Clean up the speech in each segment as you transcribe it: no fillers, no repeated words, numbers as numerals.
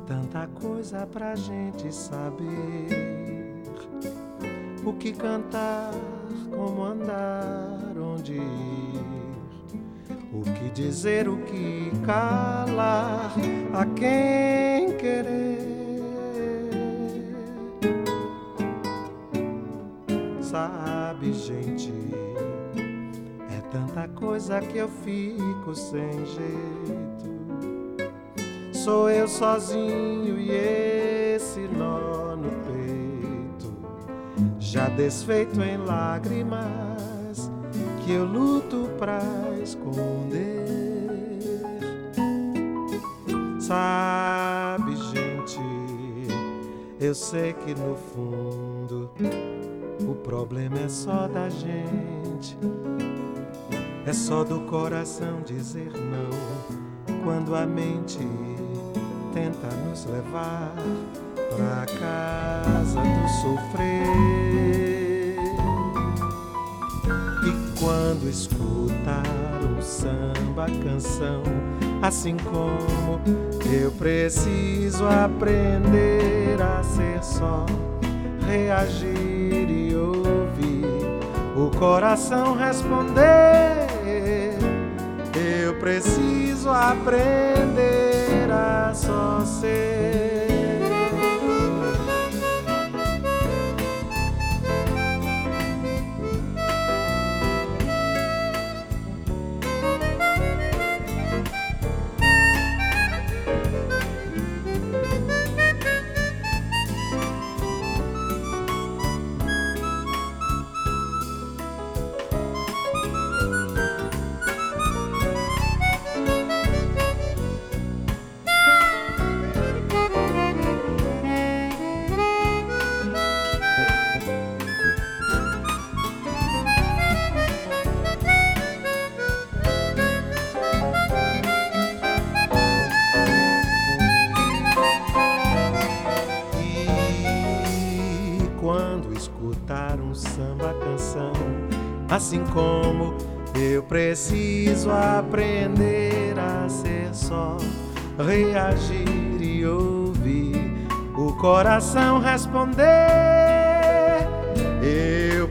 tanta coisa pra gente saber. O que cantar, como andar, onde ir. O que dizer, o que calar, a quem querer. Sabe, gente, é tanta coisa que eu fico sem jeito. Sou eu sozinho e esse nó no peito, já desfeito em lágrimas, que eu luto pra esconder. Sabe, gente, eu sei que no fundo o problema é só da gente. É só do coração dizer não, quando a mente tenta nos levar pra casa do sofrer. E quando escutar um samba canção, assim como eu preciso aprender a ser só, reagir e ouvir o coração responder. Eu preciso aprender a só ser. Quando escutar um samba canção, assim como eu preciso aprender a ser só, reagir e ouvir o coração responder. Eu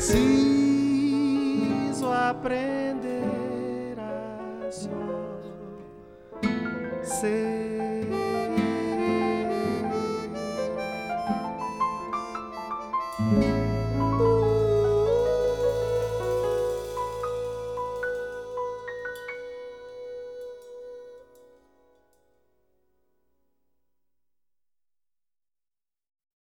preciso aprender a só ser.